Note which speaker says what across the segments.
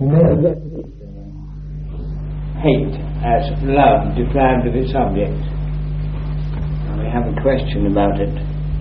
Speaker 1: hate as love deprived of its object. And we have a question about it.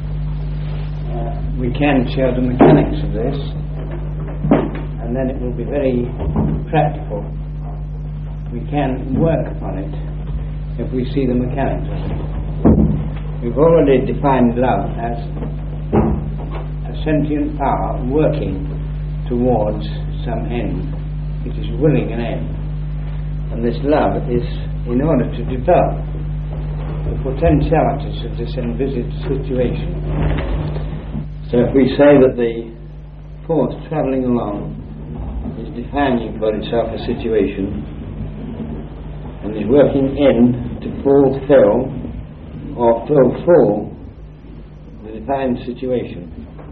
Speaker 1: We can show the mechanics of this, and then it will be very practical. We can work upon it if we see the mechanics of it. We've already defined love as a sentient power working towards some end. It is willing an end. And this love is in order to develop the potentialities of this envisaged situation. So if we say that the force travelling along is defining for itself a situation and is working in to fulfill or fulfill the defined situation,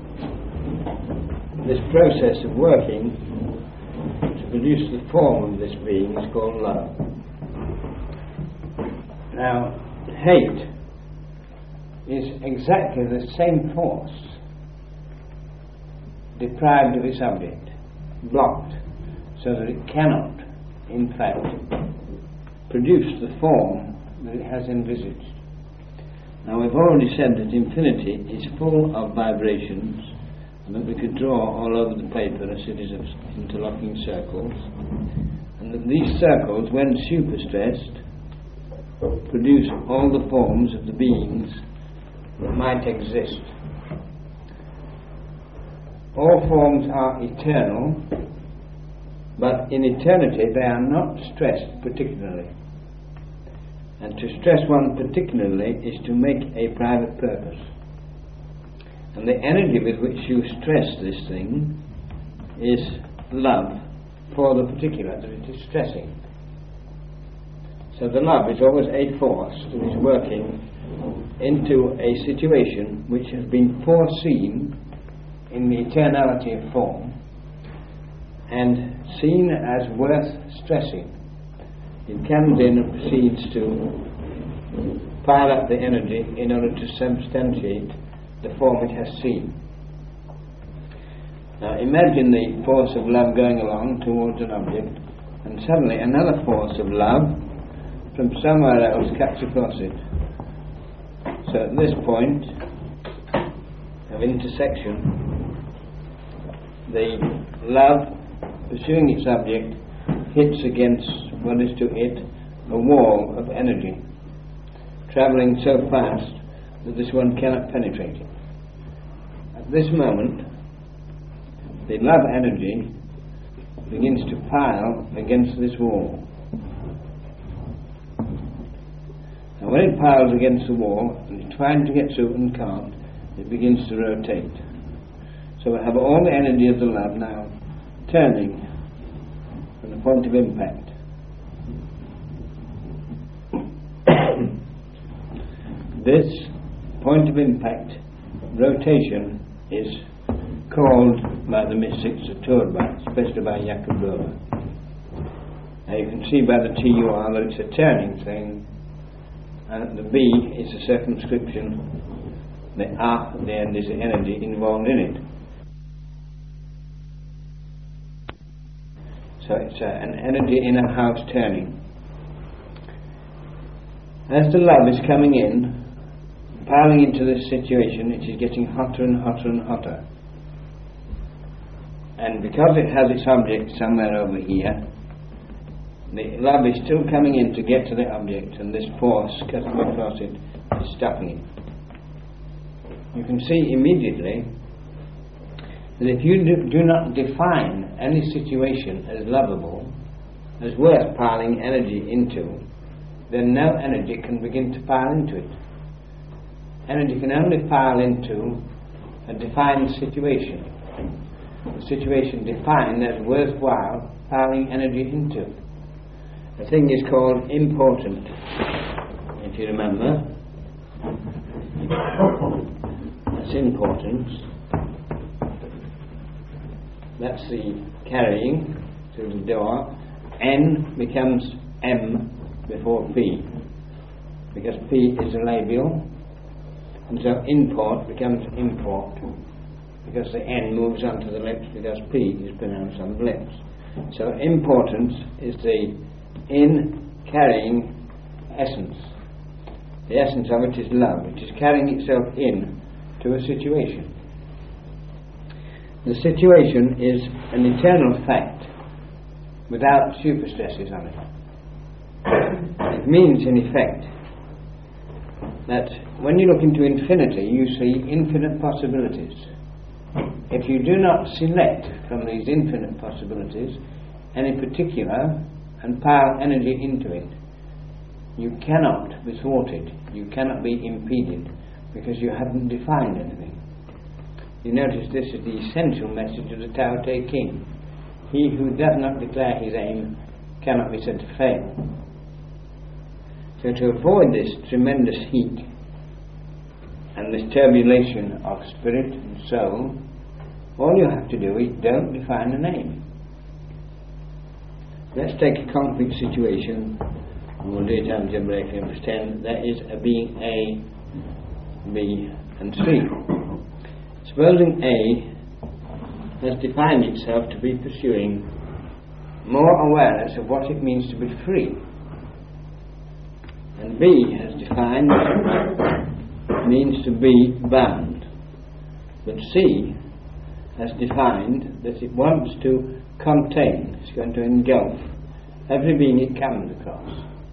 Speaker 1: this process of working to produce the form of this being is called love. Now, hate is exactly the same force deprived of its object, blocked, so that it cannot, in fact, produce the form that it has envisaged. Now, we've already said that infinity is full of vibrations, and that we could draw all over the paper a series of interlocking circles, and that these circles, when superstressed, produce all the forms of the beings that might exist. All forms are eternal, but in eternity they are not stressed particularly. And to stress one particularly is to make a private purpose. And the energy with which you stress this thing is love for the particular that it is stressing. So the love is always a force that is working into a situation which has been foreseen in the eternality of form and seen as worth stressing. It comes in and proceeds to pile up the energy in order to substantiate the form it has seen. Now imagine the force of love going along towards an object, and suddenly another force of love from somewhere else cuts across it. So at this point of intersection, the love pursuing its object hits against what is to it a wall of energy, travelling so fast that this one cannot penetrate it. At this moment, the love energy begins to pile against this wall. And when it piles against the wall and it's trying to get through and can't, it begins to rotate. So we have all the energy of the love now turning from the point of impact. This point of impact rotation is called by the mystics a turba, especially by Jakob Böhme. Now you can see by the TUR that it's a turning thing, and the B is a circumscription, the A at the end is the energy involved in it. So it's an energy in a house turning. As the love is coming in, piling into this situation, it is getting hotter and hotter and hotter. And because it has its object somewhere over here, the love is still coming in to get to the object, and this force cutting across it is stopping it. You can see immediately that if you do not define any situation as lovable, as worth piling energy into, then no energy can begin to pile into it. Energy can only pile into a defined situation. The situation defined as worthwhile piling energy into. The thing is called important, if you remember. That's importance. That's the carrying through the door. N becomes M before P, because P is a labial, and so import becomes import, because the N moves onto the lips because P is pronounced on the lips. So importance is the in-carrying essence. The essence of it is love. It is carrying itself in to a situation. The situation is an eternal fact without superstresses on it. It means, in effect, that when you look into infinity, you see infinite possibilities. If you do not select from these infinite possibilities any particular and pile energy into it, you cannot be thwarted, you cannot be impeded, because you haven't defined anything. You notice this is the essential message of the Tao Te King. He who does not declare his aim cannot be said to fail. So to avoid this tremendous heat and this turbulation of spirit and soul, all you have to do is don't define an aim. Let's take a concrete situation, and we'll do it algebraically and pretend there is a being A, B and C. Supposing A has defined itself to be pursuing more awareness of what it means to be free, and B has defined what it means to be bound, but C has defined that it wants to contain, it's going to engulf every being it comes across.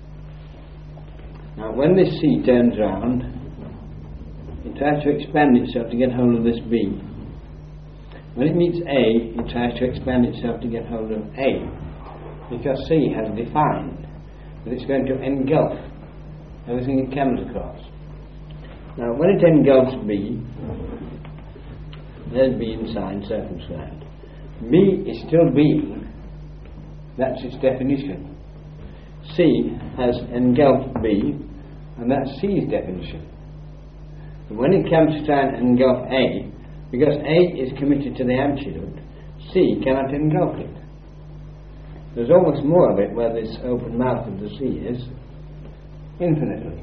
Speaker 1: Now when this C turns round, it tries to expand itself to get hold of this B. When it meets A, it tries to expand itself to get hold of A, because C has defined that it's going to engulf everything it comes across. Now when it engulfs B, there's B inside circumscribed. B is still being, that's its definition. C has engulfed B, and that's C's definition. And when it comes to try and engulf A, because A is committed to the absolute, C cannot engulf it. There's almost more of it where this open mouth of the sea is, infinitely.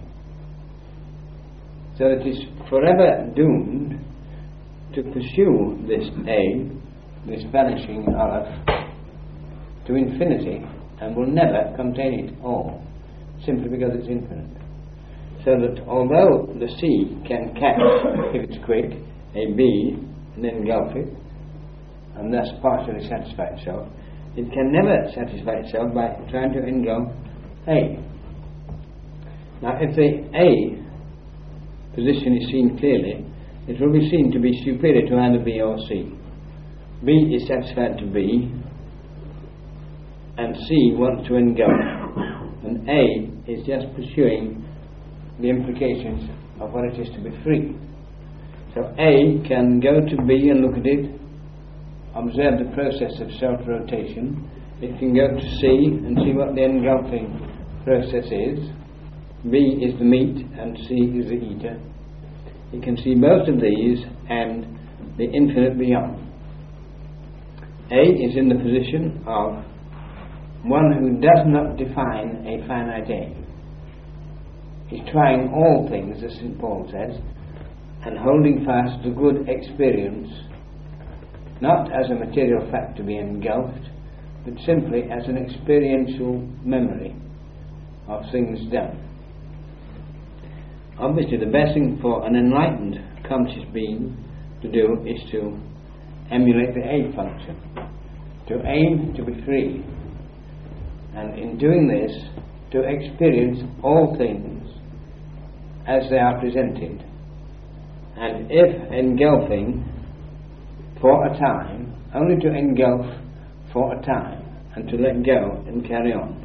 Speaker 1: So it is forever doomed to pursue this A, this vanishing olive, to infinity, and will never contain it all, simply because it's infinite. So that although the sea can catch, if it's quick, a B and engulf it, and thus partially satisfy itself, it can never satisfy itself by trying to engulf A. Now if the A position is seen clearly, it will be seen to be superior to either B or C. B is satisfied to B, and C wants to engulf, and A is just pursuing the implications of what it is to be free. So A can go to B and look at it, observe the process of self-rotation. It can go to C and see what the engulfing process is. B is the meat and C is the eater. It can see both of these and the infinite beyond. A is in the position of one who does not define a finite aim. He's trying all things, as St. Paul says, and holding fast the good experience, not as a material fact to be engulfed, but simply as an experiential memory of things done. Obviously, the best thing for an enlightened conscious being to do is to emulate the A function, to aim to be free, and in doing this, to experience all things as they are presented, and if engulfing for a time, only to engulf for a time and to let go and carry on.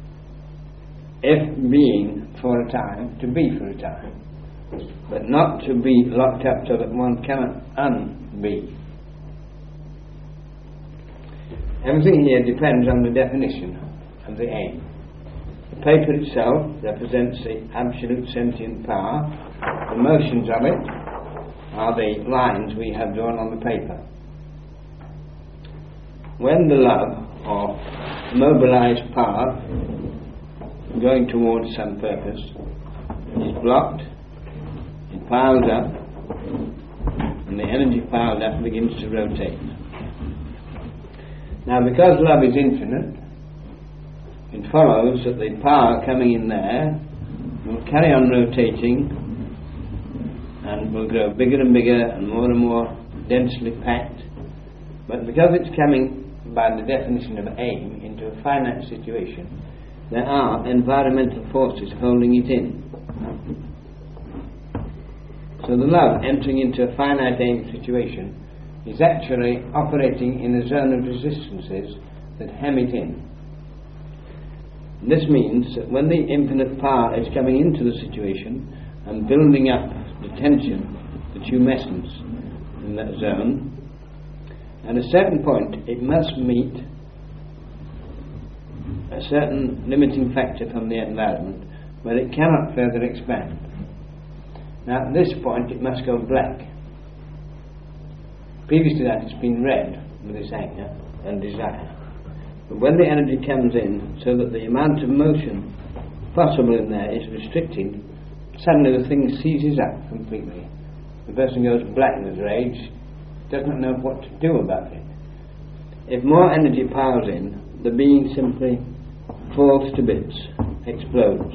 Speaker 1: If being for a time, to be for a time, but not to be locked up so that one cannot unbe. Everything here depends on the definition of the aim. The paper itself represents the absolute sentient power. The motions of it are the lines we have drawn on the paper. When the love or mobilized power going towards some purpose is blocked, it piles up, and the energy piled up begins to rotate. Now, because love is infinite, it follows that the power coming in there will carry on rotating and will grow bigger and bigger and more densely packed. But because it's coming by the definition of aim into a finite situation, there are environmental forces holding it in. So the love entering into a finite aim situation is actually operating in a zone of resistances that hem it in. This means that when the infinite power is coming into the situation and building up the tension, the tumescence in that zone, at a certain point it must meet a certain limiting factor from the environment where it cannot further expand. Now at this point it must go black. Previous to that it's been red with its anger and desire. But when the energy comes in so that the amount of motion possible in there is restricted, suddenly the thing seizes up completely. The person goes black with rage, does not know what to do about it. If more energy piles in, the being simply falls to bits, explodes.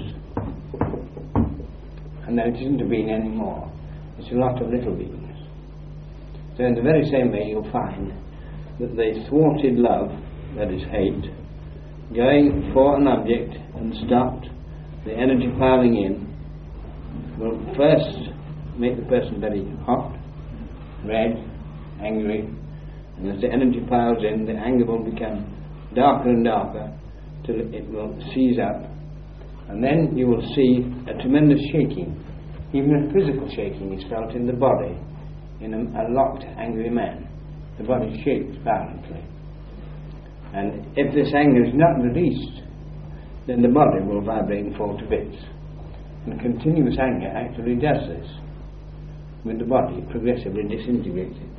Speaker 1: And then it isn't a being anymore. It's a lot of little beings. So in the very same way you'll find that the thwarted love, that is hate, going for an object and stopped, the energy piling in, will first make the person very hot, red, angry, and as the energy piles in, the anger will become darker and darker till it will seize up, and then you will see a tremendous shaking. Even a physical shaking is felt in the body in a locked, angry man. The body shakes violently. And if this anger is not released, then the body will vibrate and fall to bits. And continuous anger actually does this. With the body, it progressively disintegrates it.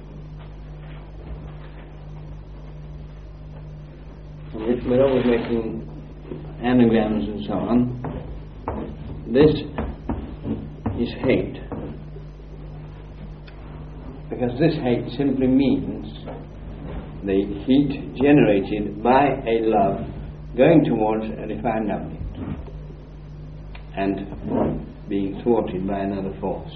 Speaker 1: And we're always making anagrams and so on. This is hate. Because this hate simply means the heat generated by a love going towards a refined object and being thwarted by another force.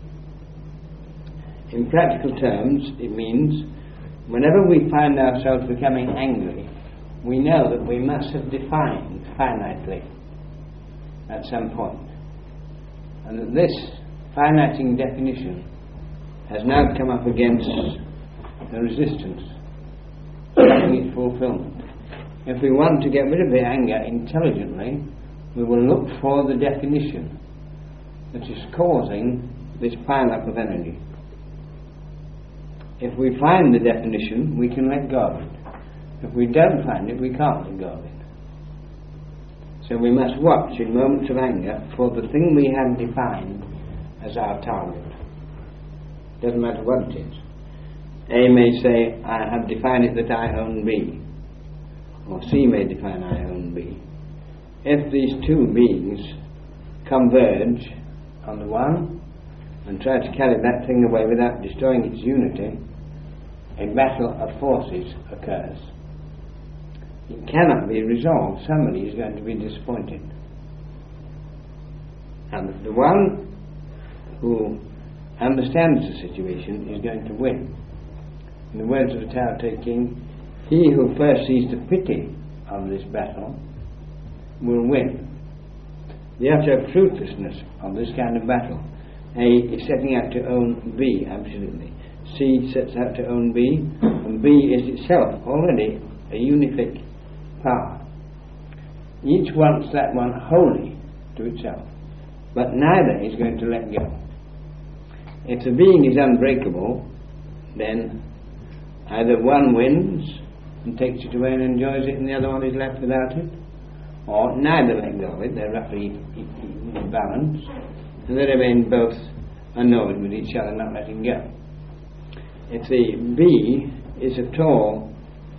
Speaker 1: In practical terms, it means whenever we find ourselves becoming angry, we know that we must have defined finitely at some point, and that this finiting definition has now come up against a resistance stopping its fulfillment. If we want to get rid of the anger intelligently, we will look for the definition that is causing this pile-up of energy. If we find the definition, we can let go of it. If we don't find it, we can't let go of it. So we must watch in moments of anger for the thing we have defined as our target. Doesn't matter what it is. A may say, I have defined it that I own B. Or C may define I own B. If these two beings converge on the one and try to carry that thing away without destroying its unity, a battle of forces occurs. It cannot be resolved. Somebody is going to be disappointed. And the one who understands the situation is going to win. In the words of the Tao Te King, he who first sees the pity of this battle will win. The utter fruitlessness of this kind of battle. A is setting out to own B, absolutely. C sets out to own B, and B is itself already a unific power. Each wants that one wholly to itself, but neither is going to let go. If the being is unbreakable, then either one wins and takes it away and enjoys it, and the other one is left without it, or neither let go of it. They're roughly balanced, and they remain both annoyed with each other, not letting go. If the B is at all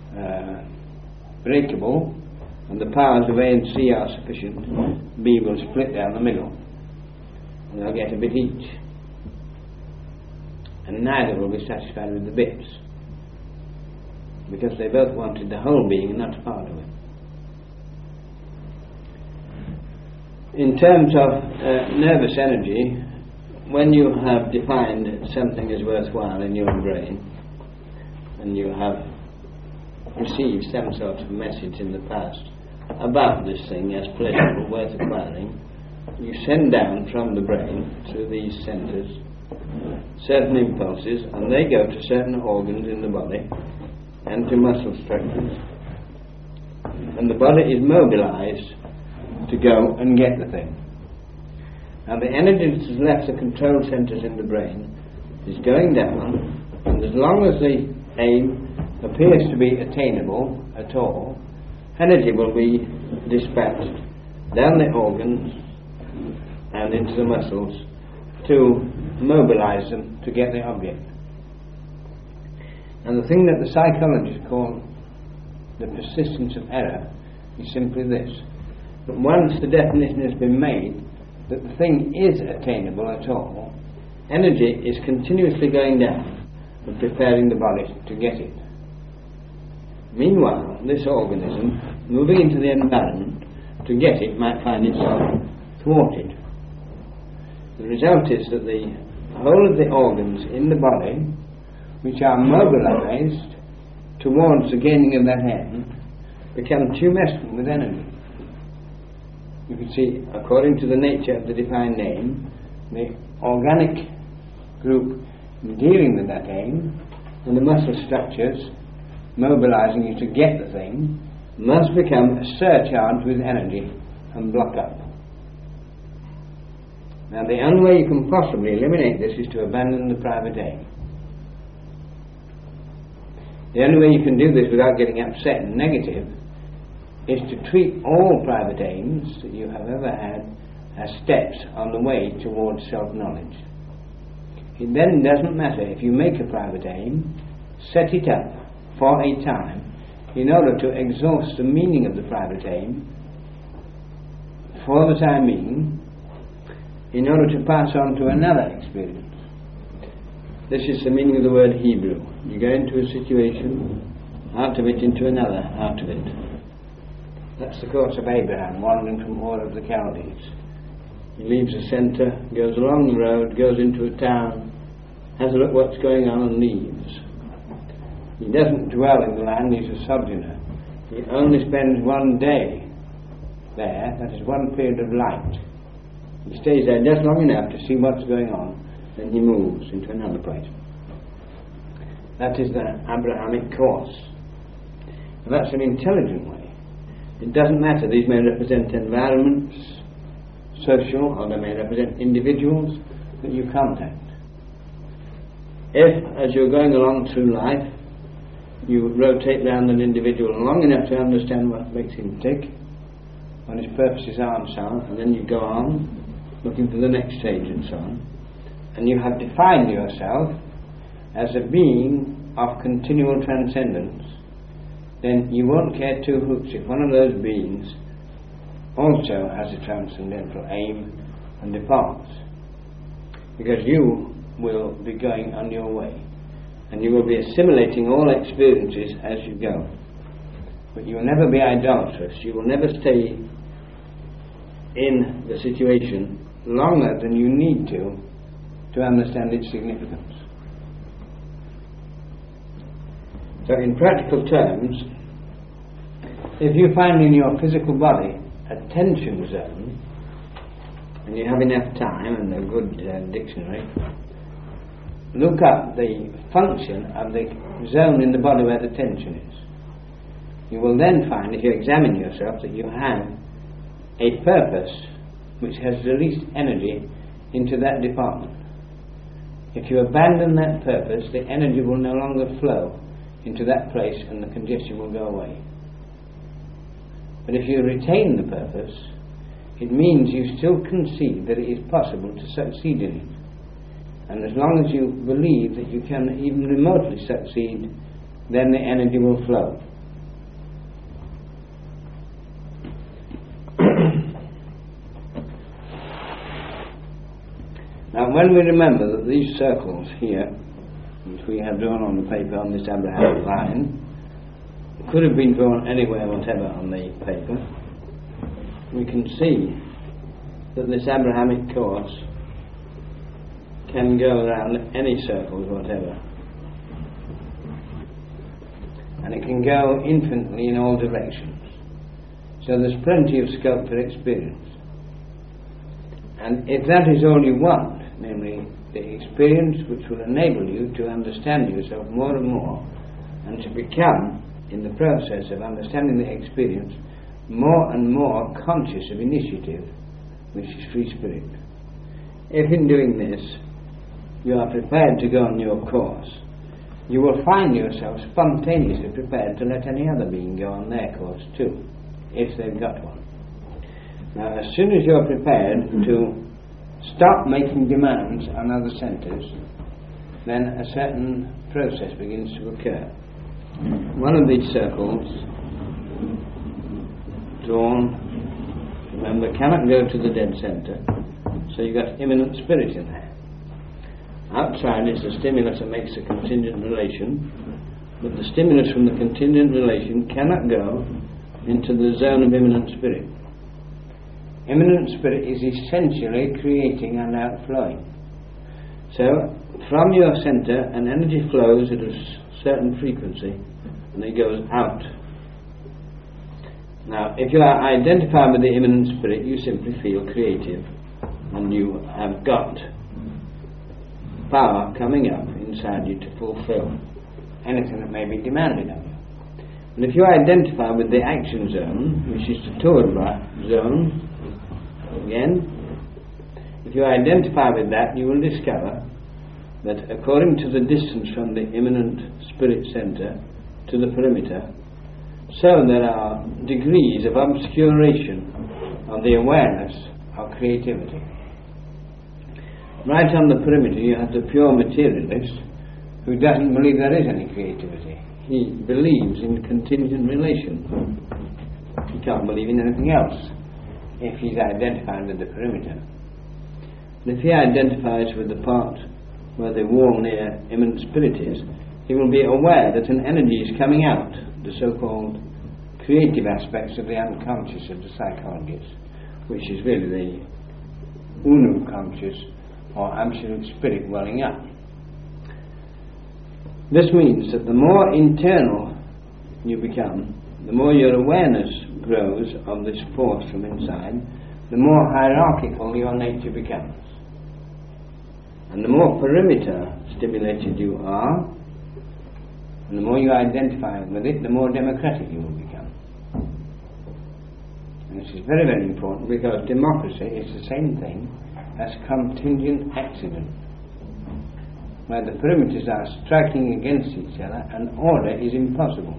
Speaker 1: breakable, and the powers of A and C are sufficient, B will split down the middle, and they'll get a bit each, and neither will be satisfied with the bits. because they both wanted the whole being and not a part of it. In terms of nervous energy, when you have defined something as worthwhile in your brain, and you have received some sort of message in the past about this thing as pleasurable, worth acquiring, you send down from the brain through these centres certain impulses, and they go to certain organs in the body and to muscle structures, and the body is mobilized to go and get the thing. Now the energy that has left the control centres in the brain is going down, and as long as the aim appears to be attainable at all, energy will be dispatched down the organs and into the muscles to mobilize them to get the object. And the thing that the psychologists call the persistence of error is simply this: that once the definition has been made that the thing is attainable at all, energy is continuously going down and preparing the body to get it. Meanwhile, this organism, moving into the environment to get it, might find itself thwarted. The result is that the whole of the organs in the body, which are mobilized towards the gaining of that end, become tumescent with energy. You can see, according to the nature of the defined name, the organic group dealing with that aim and the muscle structures mobilizing you to get the thing must become surcharged with energy and block up. Now the only way you can possibly eliminate this is to abandon the private aim. The only way you can do this without getting upset and negative is to treat all private aims that you have ever had as steps on the way towards self-knowledge. It then doesn't matter if you make a private aim, set it up for a time in order to exhaust the meaning of the private aim for the time being, in order to pass on to another experience. This is the meaning of the word Hebrew. You go into a situation, out of it into another, out of it. That's the course of Abraham, wandering from Ur of the Chaldees. He leaves the centre, goes along the road, goes into a town, has a look what's going on and leaves. He doesn't dwell in the land, he's a sojourner. He only spends one day there, that is one period of light. He stays there just long enough to see what's going on, then he moves into another place. That is the Abrahamic course. And that's an intelligent way. It doesn't matter, these may represent environments, social, or they may represent individuals that you contact. If, as you're going along through life, you rotate round an individual long enough to understand what makes him tick, what his purposes are and so on, and then you go on, looking for the next stage and so on, and you have defined yourself as a being of continual transcendence, then you won't care two hoots if one of those beings also has a transcendental aim and departs, because you will be going on your way and you will be assimilating all experiences as you go. But you will never be idolatrous. You will never stay in the situation longer than you need to understand its significance. So in practical terms, if you find in your physical body a tension zone, and you have enough time and a good dictionary, look up the function of the zone in the body where the tension is. You will then find, if you examine yourself, that you have a purpose which has released energy into that department. If you abandon that purpose, the energy will no longer flow into that place and the congestion will go away. But if you retain the purpose, it means you still conceive that it is possible to succeed in it. And as long as you believe that you can even remotely succeed, then the energy will flow. Now when we remember that these circles here, which we have drawn on the paper on this Abrahamic line, could have been drawn anywhere whatever on the paper, we can see that this Abrahamic course can go around any circles whatever, and it can go infinitely in all directions. So there's plenty of scope for experience. And if that is all you want, namely the experience which will enable you to understand yourself more and more, and to become, in the process of understanding the experience, more and more conscious of initiative, which is free spirit. If in doing this you are prepared to go on your course, you will find yourself spontaneously prepared to let any other being go on their course too, if they've got one. Now, as soon as you're prepared to stop making demands on other centres, then a certain process begins to occur. One of these circles drawn, remember, cannot go to the dead centre, so you've got immanent spirit in there. Outside is the stimulus that makes a contingent relation, but the stimulus from the contingent relation cannot go into the zone of immanent spirit. Immanent spirit is essentially creating and outflowing. So, from your centre, an energy flows at a certain frequency, and it goes out. Now, if you are identified with the immanent spirit, you simply feel creative, and you have got power coming up inside you to fulfill anything that may be demanded of you. And if you identify with the action zone, which is the Toadra zone, again, if you identify with that, you will discover that according to the distance from the immanent spirit centre to the perimeter, so there are degrees of obscuration of the awareness of creativity. Right on the perimeter you have the pure materialist who doesn't believe there is any creativity. He believes in contingent relation. He can't believe in anything else if he's identified with the perimeter. And if he identifies with the part where the wall near immanent spirit is, he will be aware that an energy is coming out, the so-called creative aspects of the unconscious of the psychologist, which is really the Unu conscious or absolute spirit welling up. This means that the more internal you become, the more your awareness grows of this force from inside, the more hierarchical your nature becomes. And the more perimeter stimulated you are, and the more you identify with it, the more democratic you will become. And this is very, very important, because democracy is the same thing as contingent accident, where the perimeters are striking against each other and order is impossible.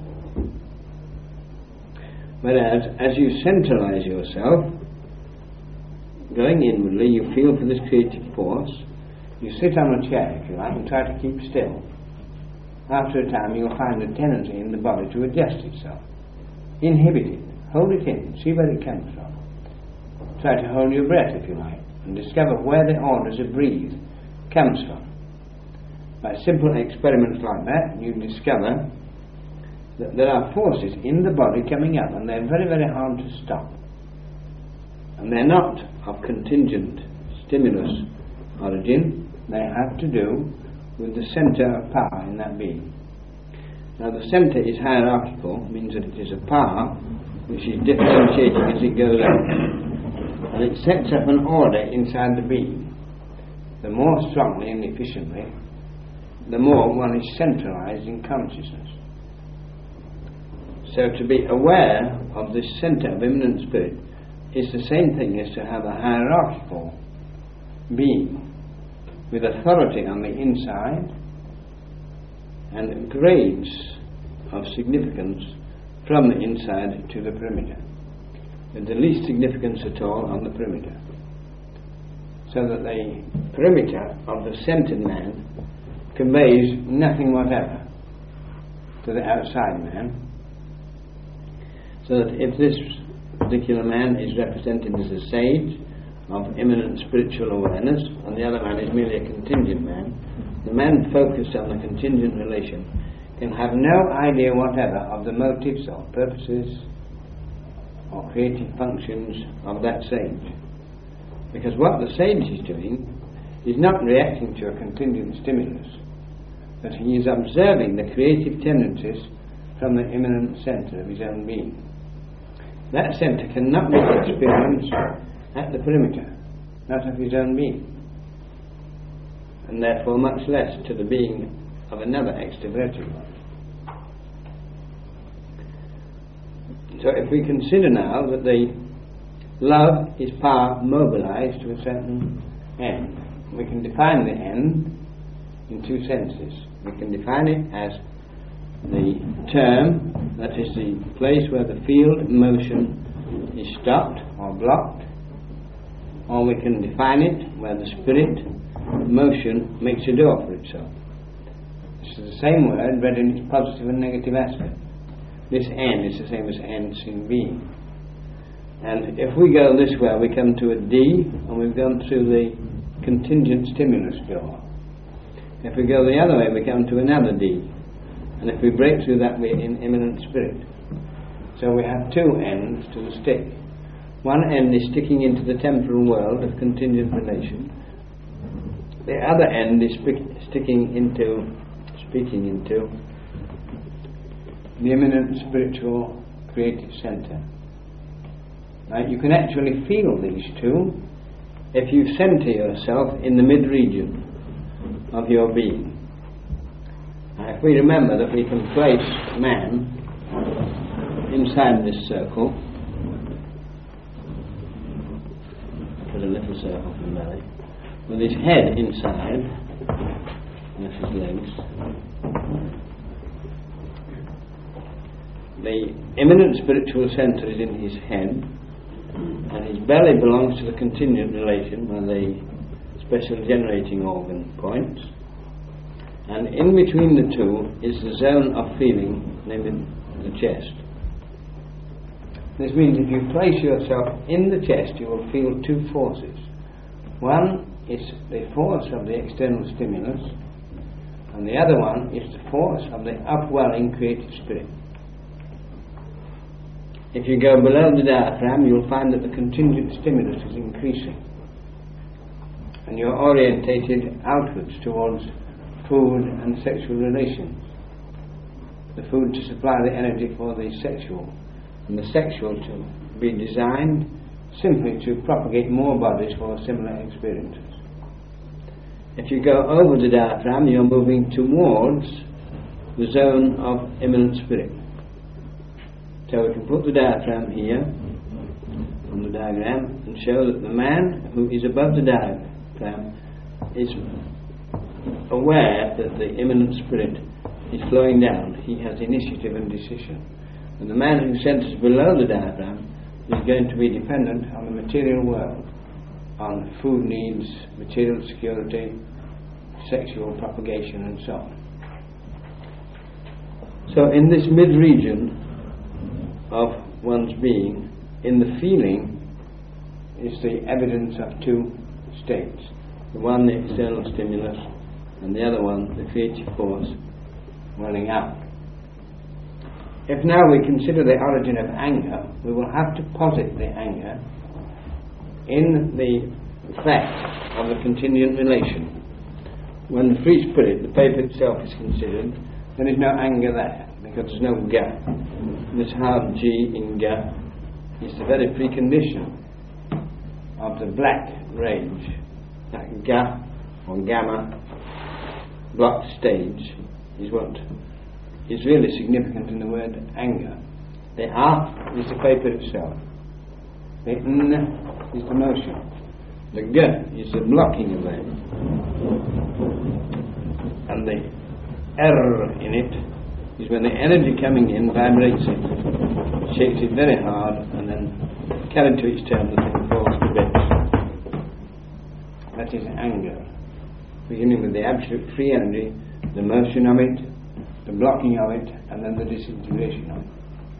Speaker 1: Whereas, as you centralise yourself, going inwardly, you feel for this creative force, you sit on a chair, if you like, and try to keep still. After a time, you'll find a tendency in the body to adjust itself. Inhibit it, hold it in, see where it comes from. Try to hold your breath, if you like, and discover where the order to breathe comes from. By simple experiments like that, you discover that there are forces in the body coming up, and they're very, very hard to stop. And they're not of contingent stimulus origin, they have to do with the centre of power in that being. Now, the centre is hierarchical, means that it is a power which is differentiating as it goes out, and it sets up an order inside the being. The more strongly and efficiently, the more one is centralised in consciousness. So to be aware of this centre of immanent spirit is the same thing as to have a hierarchical being with authority on the inside and grades of significance from the inside to the perimeter, with the least significance at all on the perimeter, so that the perimeter of the centred man conveys nothing whatever to the outside man, so that if this particular man is represented as a sage of immanent spiritual awareness, and the other man is merely a contingent man, the man focused on the contingent relation can have no idea whatever of the motives or purposes or creative functions of that sage. Because what the sage is doing is not reacting to a contingent stimulus, but he is observing the creative tendencies from the immanent centre of his own being. That centre cannot be experienced at the perimeter, not of his own being, and therefore much less to the being of another extroverted one. So if we consider now that the love is power mobilized to a certain end, we can define the end in two senses. We can define it as the term, that is the place where the field motion is stopped or blocked, or we can define it where the spirit motion makes a door for itself. This is the same word read in its positive and negative aspect. This end is the same as end in being. And if we go this way, we come to a D, and we've gone through the contingent stimulus door. If we go the other way, we come to another D, and if we break through that, we're in immanent spirit. So we have two ends to the stick. One end is sticking into the temporal world of contingent relation. The other end is speaking into the immanent spiritual creative centre. Now, you can actually feel these two if you centre yourself in the mid-region of your being. Now, if we remember that we can place man inside this circle, put a little circle from the belly, with his head inside, and his legs. The immanent spiritual centre is in his head, and his belly belongs to the contingent relation, where the special generating organ points, and in between the two is the zone of feeling, named the chest. This means if you place yourself in the chest, you will feel two forces. One is the force of the external stimulus, and the other one is the force of the upwelling creative spirit. If you go below the diaphragm, you'll find that the contingent stimulus is increasing, and you're orientated outwards towards food and sexual relations. The food to supply the energy for the sexual, and the sexual to be designed simply to propagate more bodies for similar experiences. If you go over the diaphragm, you're moving towards the zone of immanent spirit. So we can put the diaphragm here on the diagram and show that the man who is above the diaphragm is aware that the immanent spirit is flowing down. He has initiative and decision. And the man who centers below the diaphragm is going to be dependent on the material world, on food needs, material security, sexual propagation, and so on. So in this mid-region of one's being, in the feeling, is the evidence of two states. The one, the external stimulus, and the other one, the creative force, running out. If now we consider the origin of anger, we will have to posit the anger in the fact of the contingent relation. When the free spirit, the paper itself, is considered, there is no anger there, because there's no ga. This hard G in ga is the very precondition of the black rage. That ga or gamma blocked stage is what is really significant in the word anger. The A is the paper itself. The N is the motion. The G is the blocking of it. And the R in it is when the energy coming in vibrates it, shakes it very hard, and then carried to its term, the thing falls to bits. That is anger. Beginning with the absolute free energy, the motion of it, the blocking of it, and then the disintegration of it.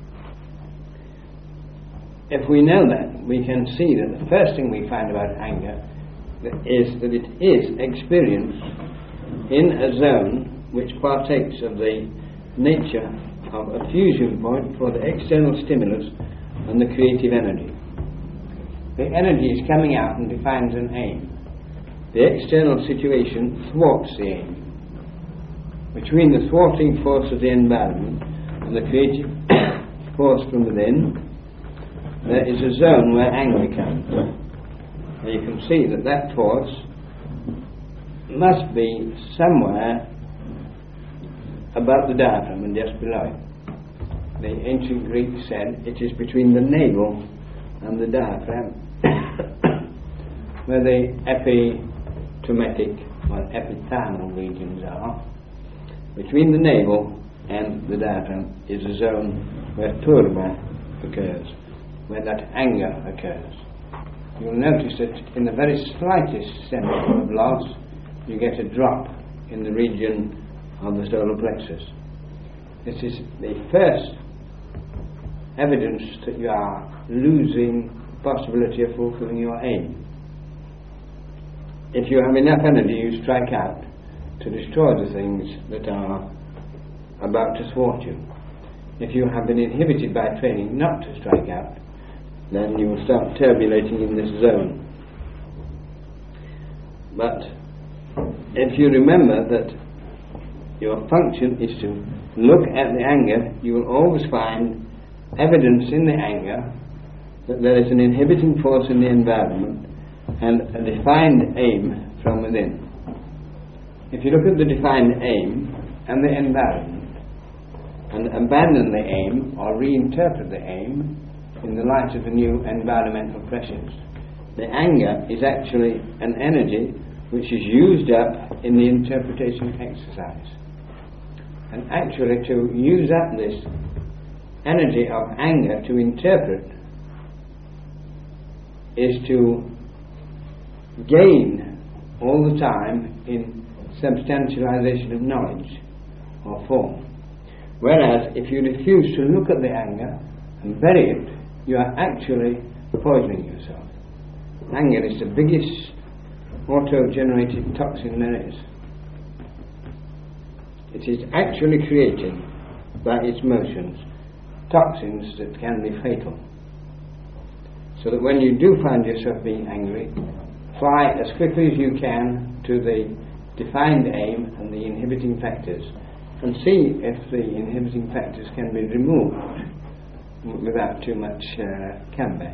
Speaker 1: If we know that, we can see that the first thing we find about anger is that it is experienced in a zone which partakes of the nature of a fusion point for the external stimulus and the creative energy. The energy is coming out and defines an aim. The external situation thwarts the aim. Between the thwarting force of the environment and the creative force from within, there is a zone where anger comes. And you can see that that force must be somewhere above the diaphragm and just below it. The ancient Greeks said it is between the navel and the diaphragm where the epitomatic or epithymal regions are. Between the navel and the diaphragm is a zone where turba occurs, where that anger occurs. You'll notice that in the very slightest symptom of loss, you get a drop in the region of the solar plexus. This is the first evidence that you are losing the possibility of fulfilling your aim. If you have enough energy, you strike out to destroy the things that are about to thwart you. If you have been inhibited by training not to strike out, then you will start turbulating in this zone. But if you remember that your function is to look at the anger, you will always find evidence in the anger that there is an inhibiting force in the environment and a defined aim from within. If you look at the defined aim and the environment and abandon the aim or reinterpret the aim in the light of the new environmental pressures, the anger is actually an energy which is used up in the interpretation exercise. And actually to use up this energy of anger to interpret is to gain all the time in substantialization of knowledge or form. Whereas if you refuse to look at the anger and bury it, you are actually poisoning yourself. Anger is the biggest auto-generated toxin there is. It is actually creating, by its motions, toxins that can be fatal. So that when you do find yourself being angry, fly as quickly as you can to the defined aim and the inhibiting factors and see if the inhibiting factors can be removed without too much comeback,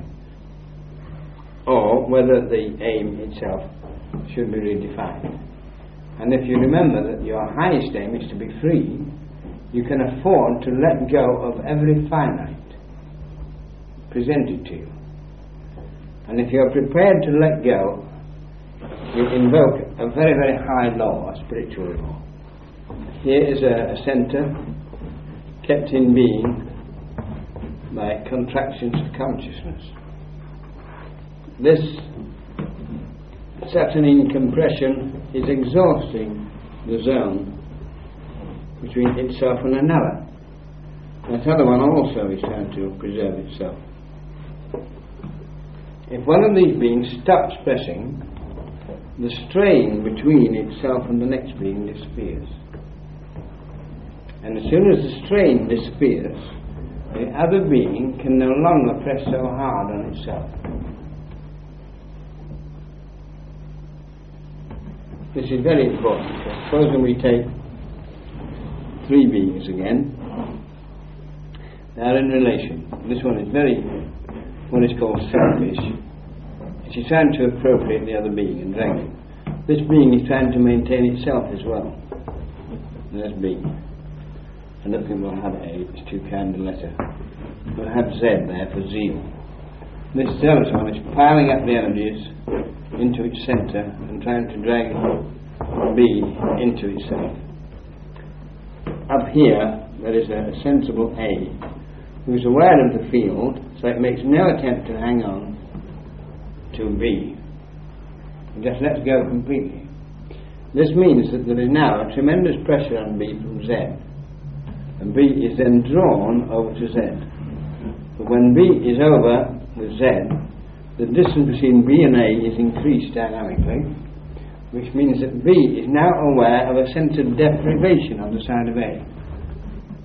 Speaker 1: or whether the aim itself should be redefined. And if you remember that your highest aim is to be free, you can afford to let go of every finite presented to you. And if you are prepared to let go, you invoke a very, very high law, a spiritual law. Here is a centre kept in being by contractions of consciousness. This saturnine compression is exhausting the zone between itself and another. That other one also is trying to preserve itself. If one of these beings stops pressing, the strain between itself and the next being disappears. And as soon as the strain disappears, the other being can no longer press so hard on itself. This is very important. Supposing we take three beings again, they are in relation. This one is very, what is called selfish. It is trying to appropriate the other being and drag it. This being is trying to maintain itself as well. There's B. I don't think we'll have A, it's too kind a letter. We'll have Z there for zeal. This zealous one is piling up the energies into its centre and trying to drag B into itself. Up here there is a sensible A who is aware of the field, so it makes no attempt to hang on to B. It just lets go completely. This means that there is now a tremendous pressure on B from Z, and B is then drawn over to Z. But when B is over with Z, the distance between B and A is increased dynamically, which means that B is now aware of a sense of deprivation on the side of A.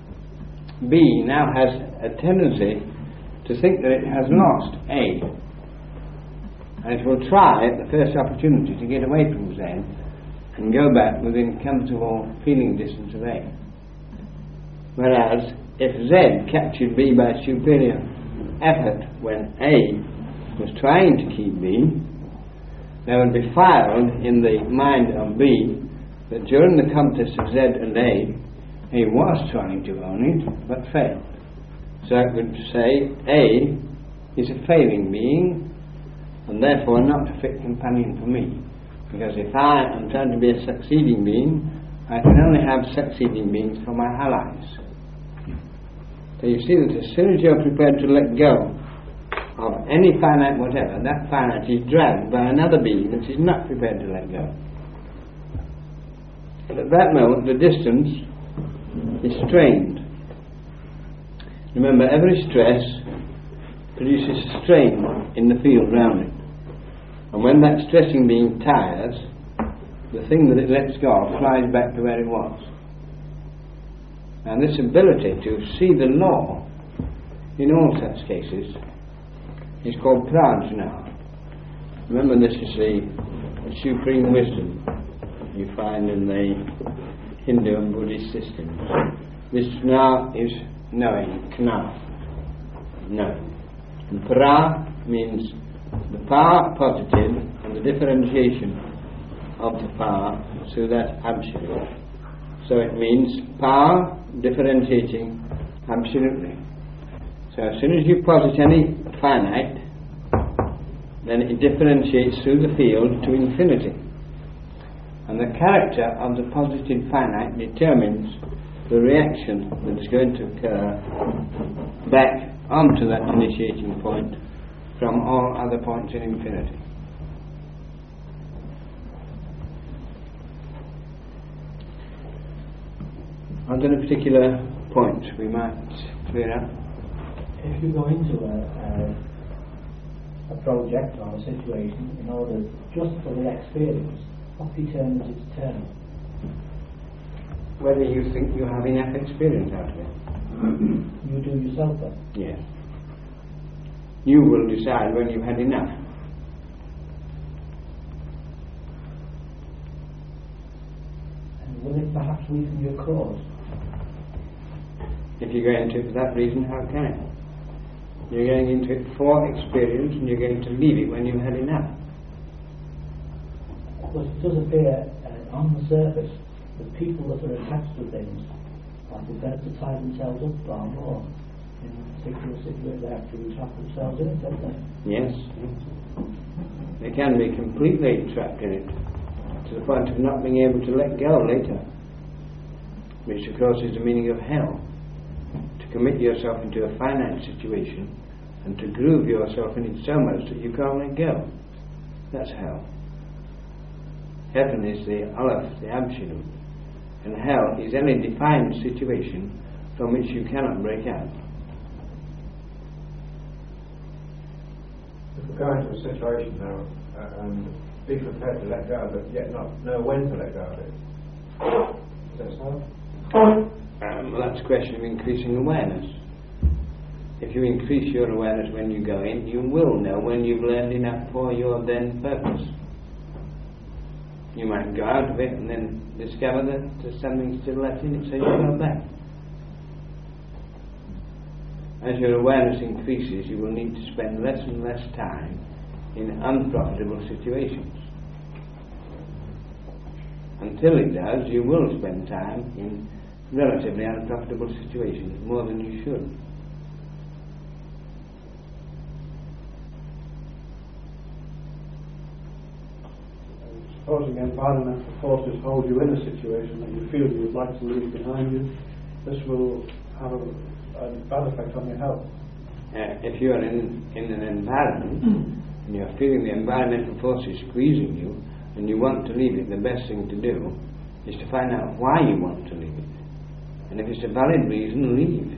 Speaker 1: B now has a tendency to think that it has lost A, and it will try at the first opportunity to get away from Z and go back within comfortable feeling distance of A. Whereas if Z captured B by superior effort when A was trying to keep B, there would be filed in the mind of B that during the contest of Z and A was trying to own it but failed. So it would say A is a failing being and therefore not a fit companion for me, because if I am trying to be a succeeding being, I can only have succeeding beings for my allies. So you see that as soon as you're prepared to let go of any finite whatever, that finite is dragged by another being that is not prepared to let go. And at that moment the distance is strained. Remember, every stress produces strain in the field round it. And when that stressing being tires, the thing that it lets go of flies back to where it was. And this ability to see the law in all such cases is called prajna. Remember, this is the supreme wisdom you find in the Hindu and Buddhist systems. Vishna is knowing, kna, knowing. And pra means the power positive and the differentiation of the power through that absolute. So it means power differentiating absolutely. So as soon as you posit any finite, then it differentiates through the field to infinity. And the character of the posited finite determines the reaction that is going to occur back onto that initiating point from all other points in infinity. Are there particular points we might clear up?
Speaker 2: If you go into a project or a situation in order just for the experience, what determines its turn?
Speaker 1: Whether you think you have enough experience out of it.
Speaker 2: You do yourself then?
Speaker 1: Yes. You will decide when you've had enough.
Speaker 2: And will it perhaps weaken your cause?
Speaker 1: If you go into it for that reason, how can it? You're going into it for experience and you're going to leave it when you've had enough.
Speaker 2: Well, it does appear on the surface that people that are attached to things are prepared to tie themselves up far more. In a particular situation, they actually trap themselves in it, don't they?
Speaker 1: Yes. They can be completely trapped in it to the point of not being able to let go later, which of course is the meaning of hell. To commit yourself into a finite situation and to groove yourself in it so much that you can't let go. That's hell. Heaven is the Aleph, the absolute, and hell is any defined situation from which you cannot break out.
Speaker 3: If we go into a situation now and be prepared to let go, but yet not know when to let go of it, is that so?
Speaker 1: Well, that's a question of increasing awareness. If you increase your awareness when you go in, you will know when you've learned enough for your then purpose. You might go out of it and then discover that there's something still left in it, so you go back. As your awareness increases, you will need to spend less and less time in unprofitable situations. Until it does, you will spend time in relatively unprofitable situations, more than you should.
Speaker 4: Supposing environmental forces hold you in a situation that you feel you would like to leave behind you, this will have a bad effect on your health.
Speaker 1: If you are in an environment and you're feeling the environmental forces squeezing you and you want to leave it, the best thing to do is to find out why you want to leave it. And if it's a valid reason, leave.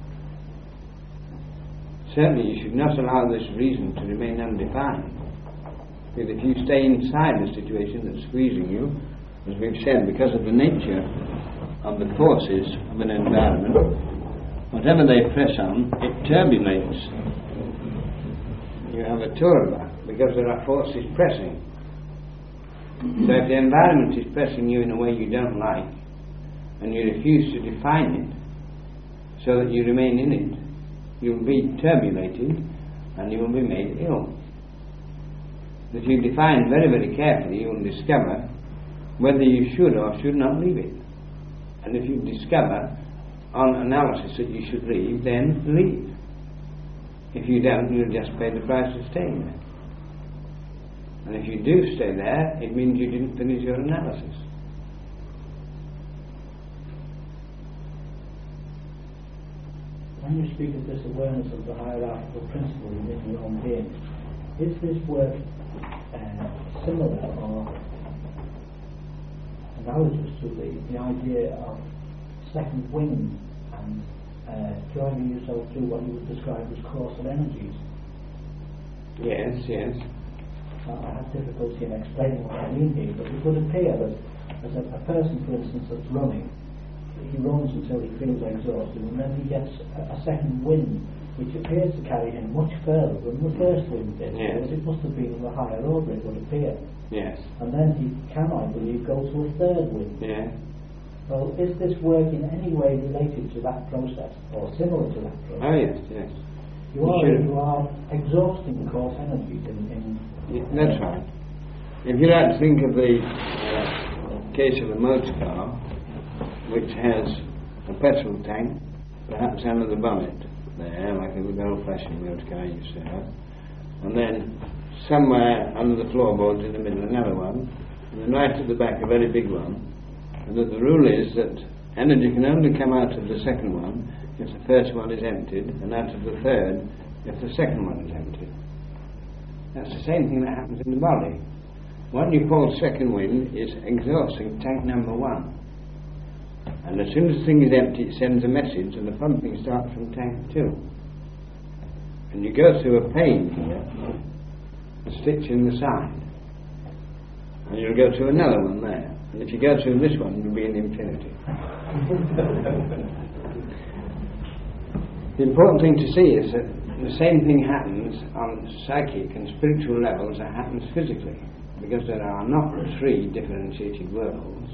Speaker 1: Certainly you should not allow this reason to remain undefined. Because if you stay inside the situation that's squeezing you, as we've said, because of the nature of the forces of an environment, whatever they press on, it turbulates. You have a turba because there are forces pressing. So if the environment is pressing you in a way you don't like, and you refuse to define it, so that you remain in it, you will be turbulated and you will be made ill. If you define very, very carefully, you will discover whether you should or should not leave it. And if you discover on analysis that you should leave, then leave. If you don't, you'll just pay the price of staying there. And if you do stay there, it means you didn't finish your analysis.
Speaker 2: When you speak of this awareness of the hierarchical principle within your own being, is this work similar or analogous to the idea of second wind and joining yourself to what you would describe as causal energies?
Speaker 1: Yes, yes.
Speaker 2: I have difficulty in explaining what I mean here, but it would appear that as a person, for instance, that's running, he runs until he feels exhausted, and then he gets a second wind, which appears to carry him much further than the first wind did.
Speaker 1: Yes.
Speaker 2: Because it must have been in the higher order, it would appear.
Speaker 1: Yes.
Speaker 2: And then he can, I believe, go to a third wind.
Speaker 1: Yes.
Speaker 2: Well, is this work in any way related to that process, or similar to that process?
Speaker 1: Oh, yes, yes.
Speaker 2: You are exhausting the coarse energies in
Speaker 1: that's right. If you like to think of the case of a motor car, which has a petrol tank, perhaps under the bonnet there, like a good old-fashioned motor car used to have, and then somewhere under the floorboards in the middle another one, and then right at the back a very big one, and that the rule is that energy can only come out of the second one if the first one is emptied, and out of the third if the second one is emptied. That's the same thing that happens in the body. What you call second wind is exhausting tank number one. And as soon as the thing is empty, it sends a message, and the pumping starts from tank two. And you go through a pain here, a stitch in the side. And you'll go to another one there. And if you go through this one, you'll be in infinity. The important thing to see is that the same thing happens on psychic and spiritual levels that happens physically, because there are not three differentiated worlds,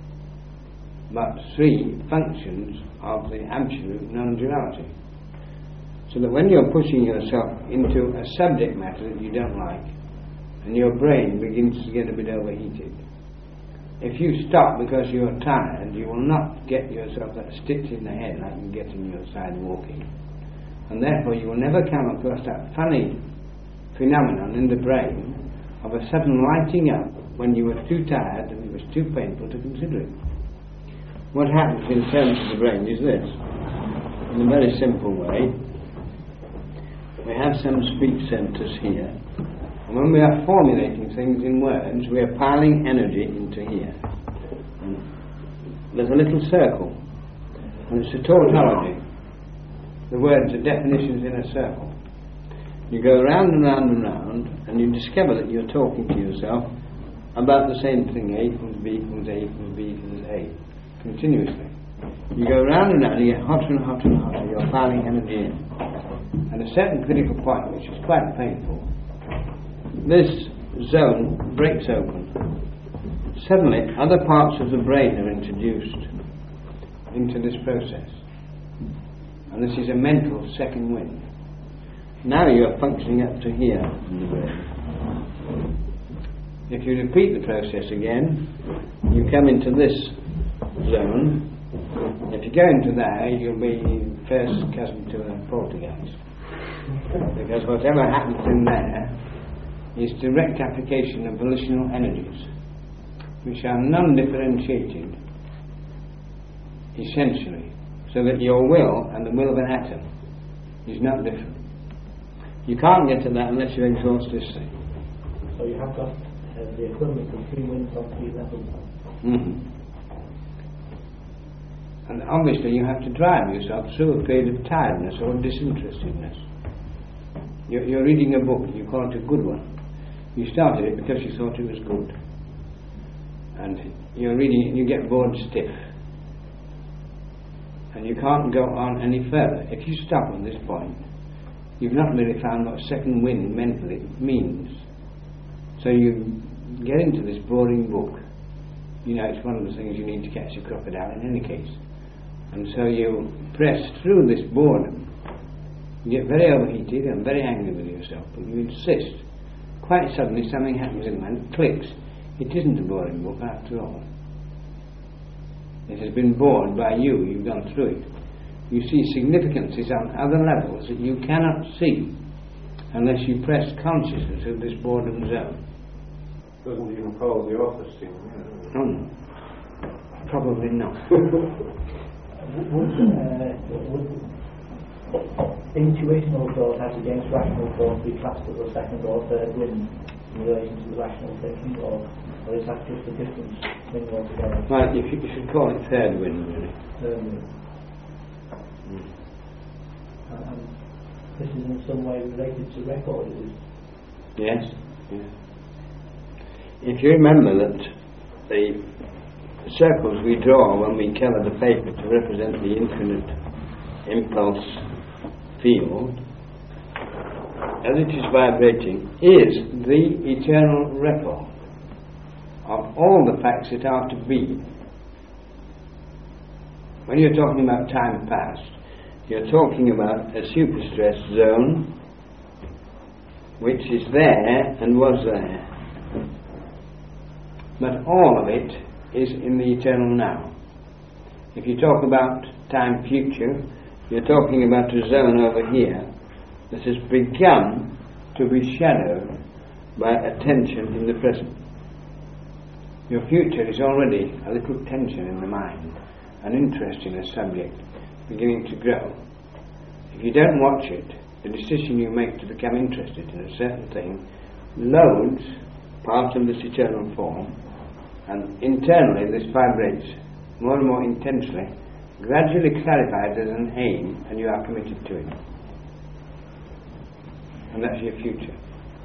Speaker 1: but three functions of the absolute non-duality. So that when you're pushing yourself into a subject matter that you don't like, and your brain begins to get a bit overheated, if you stop because you're tired, you will not get yourself that stitch in the head like you get in your side walking. And therefore you will never come across that funny phenomenon in the brain of a sudden lighting up when you were too tired and it was too painful to consider it. What happens in terms of the brain is this. In a very simple way, we have some speech centres here, and when we are formulating things in words, we are piling energy into here. And there's a little circle, and it's a tautology. The words are definitions in a circle. You go round and round and round, and you discover that you're talking to yourself about the same thing, A equals B equals A equals B equals A, continuously. You go round and round, you get hotter and hotter and hotter, you're piling energy in. At a certain critical point, which is quite painful, this zone breaks open. Suddenly, other parts of the brain are introduced into this process. And this is a mental second wind. Now you are functioning up to here in the brain. If you repeat the process again, you come into this zone. If you go into there, you'll be first cousin to a poltergeist. Because whatever happens in there is direct application of volitional energies, which are non-differentiated, essentially. So that your will and the will of an atom is not different. You can't get to that unless you exhaust this thing.
Speaker 2: So you have got the equivalent of 3 winds on 3 levels.
Speaker 1: Mm-hmm. And obviously you have to drive yourself through a period of tiredness or disinterestedness. You're reading a book, you call it a good one. You started it because you thought it was good. And you're reading it and you get bored stiff. and you can't go on any further. If you stop at this point, you've not really found what second wind mentally means. So you get into this boring book. You know, it's one of the things you need to catch a crocodile in any case. And so you press through this boredom. You get very overheated and very angry with yourself, but you insist. Quite suddenly something happens in the mind, it clicks. It isn't a boring book after all. It has been bored by you, you've gone through it. You see significances on other levels that you cannot see unless you press consciousness of this boredom zone.
Speaker 3: Doesn't even follow the author's thing.
Speaker 1: Oh no. Probably not.
Speaker 2: Would intuitional thought as against rational thought be classed as a second or third wind in relation to the rational thinking, or is that just a different thing altogether?
Speaker 1: Well, you should call it third wind, really.
Speaker 2: Third wind. And this is in some way related to record, is it?
Speaker 1: Yes. Yes. If you remember that the circles we draw when we colour the paper to represent the infinite impulse field, as it is vibrating, is the eternal record of all the facts that are to be. When you're talking about time past, you're talking about a superstress zone which is there and was there. But all of it is in the eternal now. If you talk about time future, you're talking about a zone over here that has begun to be shadowed by attention in the present. Your future is already a little tension in the mind, an interest in a subject beginning to grow. If you don't watch it, the decision you make to become interested in a certain thing loads part of this eternal form, and internally this vibrates more and more intensely, gradually clarified as an aim, and you are committed to it. And that's your future.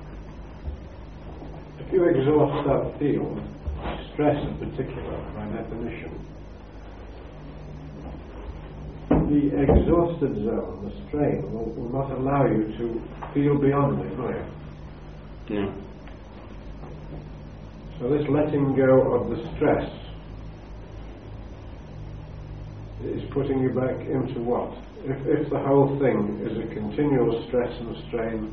Speaker 3: If you exhaust that field, stress in particular, by definition, the exhausted zone, the strain, will not allow you to feel beyond it, will it?
Speaker 1: Yeah.
Speaker 3: So this letting go of the stress is putting you back into what? If the whole thing is a continual stress and strain,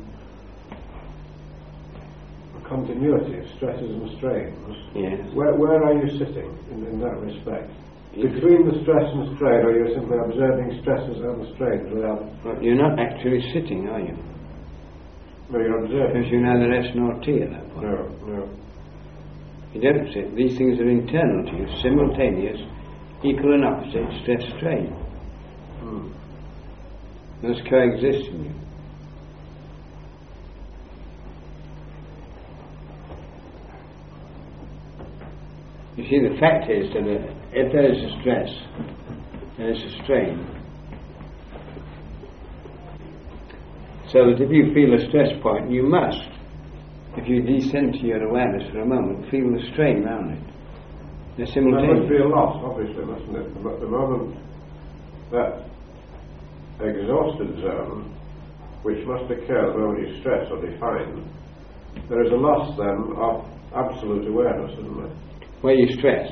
Speaker 3: a continuity of stresses and strains,
Speaker 1: Yes.
Speaker 3: where are you sitting in that respect? Between the stress and strain, or you're simply observing stresses and strains without...
Speaker 1: Well, you're not actually sitting, are you?
Speaker 3: No, you're observing.
Speaker 1: Because you're neither S nor T at that point.
Speaker 3: No.
Speaker 1: You don't sit. These things are internal to you, simultaneous, equal and opposite stress-strain. Those coexist in you. You see, the fact is that if there is a stress, there is a strain. So that if you feel a stress point, you must, if you descend to your awareness for a moment, feel the strain around it. They're simultaneous.
Speaker 3: That must be a loss, obviously, mustn't it? But the moment that exhausted zone, which must occur the moment you stress or define, there is a loss then of absolute awareness, isn't there?
Speaker 1: Where you stress,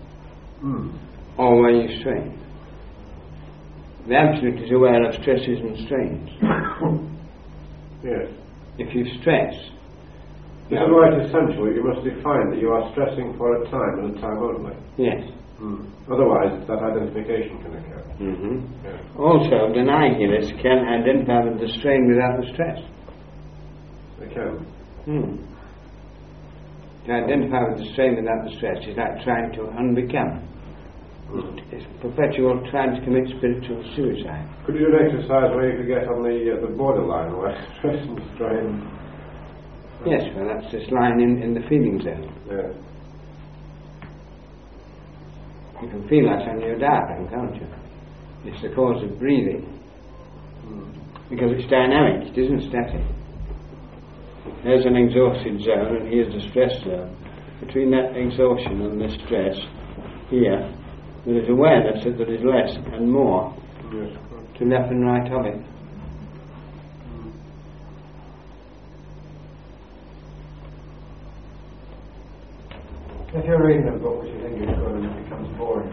Speaker 1: or where you strain. The absolute is aware of stresses and strains.
Speaker 3: Yes.
Speaker 1: If you stress,
Speaker 3: This is why it's essential that you must define that you are stressing for a time and a time only.
Speaker 1: yes.
Speaker 3: Otherwise, that identification can occur. Yes.
Speaker 1: Also, the nihilists can identify with the strain without the stress.
Speaker 3: They can.
Speaker 1: To identify with the strain without the stress is like trying to unbecome. It's perpetual trying to commit spiritual suicide.
Speaker 3: Could you do an exercise where you could get on the borderline where stress and strain?
Speaker 1: Yes, well, that's this line in the feeling zone.
Speaker 3: Yeah.
Speaker 1: You can feel that on your diaphragm, can't you? It's the cause of breathing. Because it's dynamic, it isn't static. There's an exhausted zone and here's the stress zone. Between that exhaustion and the stress, here, There is awareness that there is less and more
Speaker 3: Yes.
Speaker 1: to left and right of it.
Speaker 5: If you're reading a book which you think is good and it becomes boring,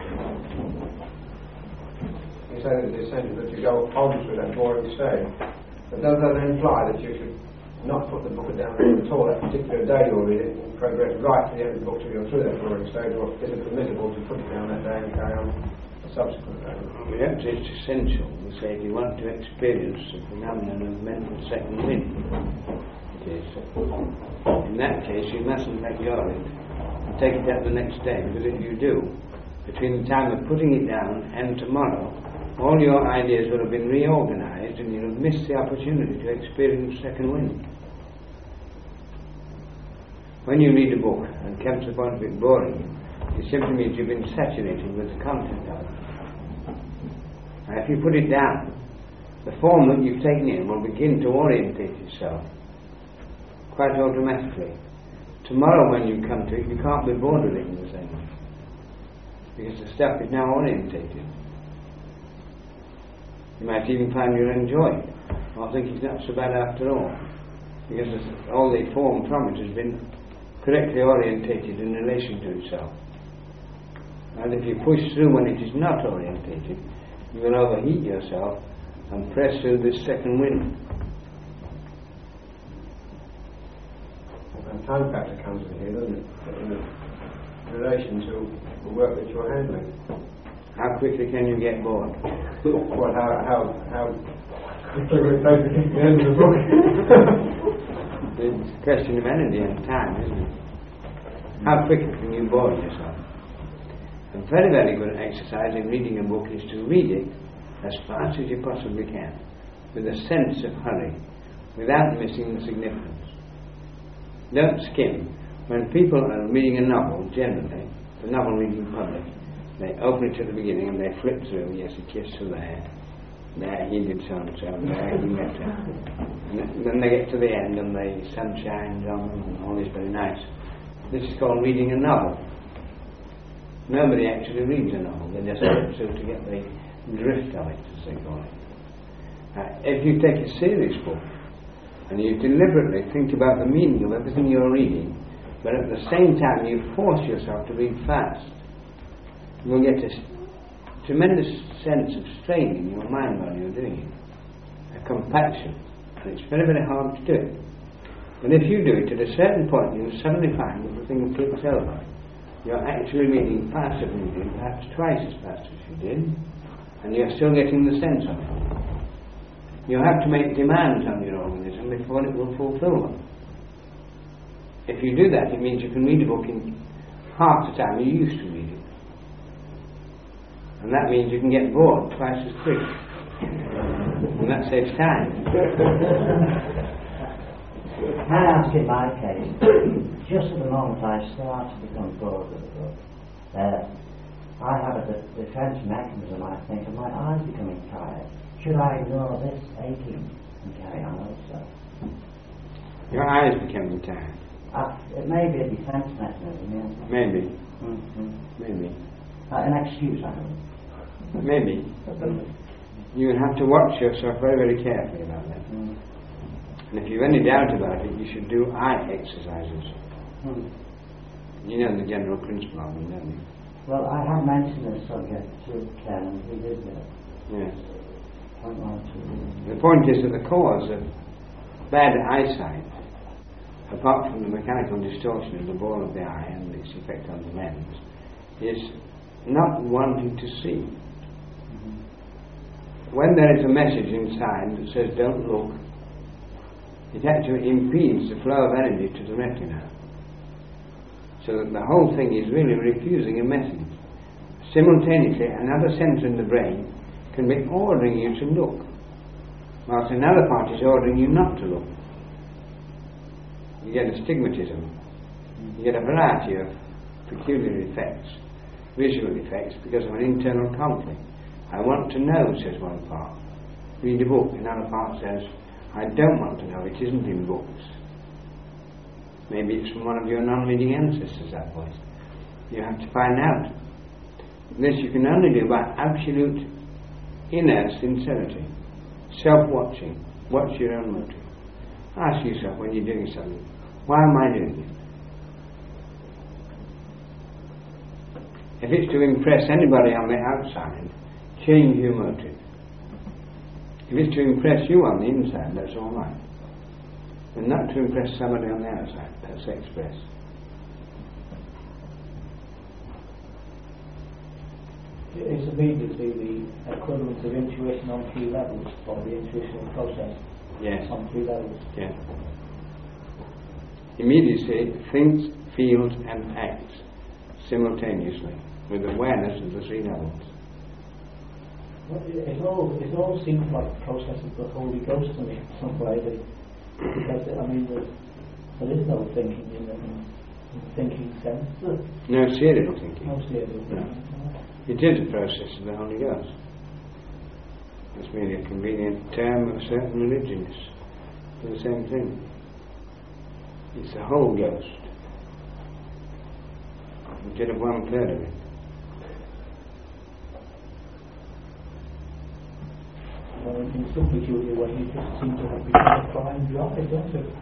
Speaker 5: you say that it's essential that you go on through that boring stage. But does that imply that you should not put the book down at all that particular day you're reading and progress right to the end of the book till you're through that boring stage, or is it permissible to put it down that day and carry on a subsequent day?
Speaker 1: Yes, it's essential. We say if you want to experience the phenomenon of mental second wind, it is. In that case, you mustn't let go of it and take it up the next day, because if you do, between the time of putting it down and tomorrow, all your ideas will have been reorganized and you'll have missed the opportunity to experience second wind. When you read a book and comes upon a bit boring, it simply means you've been saturated with the content of it. And if you put it down, the form that you've taken in will begin to orientate itself quite automatically. Tomorrow when you come to it, you can't be bored with it in the same way, because the stuff is now orientated. You might even find you'll enjoy it, or think it's not so bad after all, because all the form from it has been correctly orientated in relation to itself. And if you push through when it is not orientated, you will overheat yourself and press through this second wind.
Speaker 5: And time factor comes in here, doesn't it? In relation to the work that you're handling.
Speaker 1: How quickly can you get bored?
Speaker 5: Well, how quickly will it take to get to the end of the book?
Speaker 1: It's a question of energy and time, isn't it? How quickly can you bore yourself? A very, very good exercise in reading a book is to read it as fast as you possibly can, with a sense of hurry, without missing the significance. Don't skim. When people are reading a novel, generally, the novel reading public, they open it to the beginning and they flip through, yes, he kissed her there he did so and so, there he met her. And then they get to the end and the sun shines on them and all is very nice. This is called reading a novel. Nobody actually reads a novel, they just flip through to get the drift of it, as they call it. If you take a serious book and you deliberately think about the meaning of everything you're reading, but at the same time you force yourself to read fast, you will get a tremendous sense of strain in your mind while you're doing it, a compaction, and it's very, very hard to do it. And if you do it, at a certain point you'll suddenly find that the thing clicks over. You're actually reading faster than you did, perhaps twice as fast as you did, and you're still getting the sense of it. You have to make demands on your organism before it will fulfill them. If you do that, it means you can read a book in half the time you used to read it. And that means you can get bored twice as quick. And that saves time.
Speaker 2: Can I ask in my case, just at the moment I start to become bored with the book, I have a defense mechanism, I think, of my eyes becoming tired. Should I ignore this aching and carry on also?
Speaker 1: Your eyes becoming tired.
Speaker 2: It may be a defense mechanism, yes.
Speaker 1: Maybe.
Speaker 2: Mm-hmm.
Speaker 1: Maybe.
Speaker 2: An excuse, I think.
Speaker 1: Maybe. You will have to watch yourself very, very carefully about that.
Speaker 2: Mm.
Speaker 1: And if you've any doubt about it, you should do eye exercises.
Speaker 2: Mm.
Speaker 1: You know the general principle of them, don't you?
Speaker 2: Well, I have mentioned this subject to Ken, and he did that.
Speaker 1: Yes.
Speaker 2: Point 1 2.
Speaker 1: The point is that the cause of bad eyesight, apart from the mechanical distortion of the ball of the eye and its effect on the lens, is not wanting to see. When there is a message inside that says don't look, it actually impedes the flow of energy to the retina, so that the whole thing is really refusing a message. Simultaneously, another centre in the brain can be ordering you to look, whilst another part is ordering you not to look. You get astigmatism. You get a variety of peculiar effects, visual effects, because of an internal conflict. I want to know, says one part. Read a book. Another part says, I don't want to know, it isn't in books. Maybe it's from one of your non-reading ancestors, that voice. You have to find out. This you can only do by absolute inner sincerity, self-watching. Watch your own motive. Ask yourself when you're doing something, why am I doing it? If it's to impress anybody on the outside, change your motive. If it's to impress you on the inside, that's all right. And not to impress somebody on the outside, that's express.
Speaker 2: It's immediately the equivalent of intuition on 3 levels, or the intuitional process
Speaker 1: Yes.
Speaker 2: on 3 levels.
Speaker 1: Yeah. Immediacy thinks, feels and acts simultaneously with awareness of the 3 levels.
Speaker 2: Well, it all seems like the process of the Holy Ghost to me in some way. Because, I mean, there is no thinking in the thinking sense.
Speaker 1: No serial thinking.
Speaker 2: No serial
Speaker 1: No.
Speaker 2: thinking.
Speaker 1: It is a process of the Holy Ghost. It's merely a convenient term of certain religions for the same thing. It's the whole Ghost instead of 1/3 of it.
Speaker 2: Well, in some peculiar way, you just seem to have become a prime drive, don't you?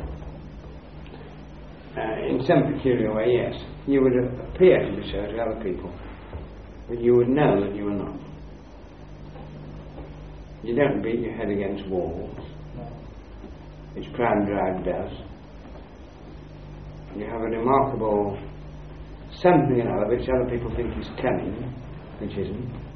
Speaker 1: In some peculiar way, yes. You would appear to be so to other people, but you would know that you are not. You don't beat your head against walls,
Speaker 2: No.
Speaker 1: which prime drive does. You have a remarkable something or other which other people think is cunning, which isn't.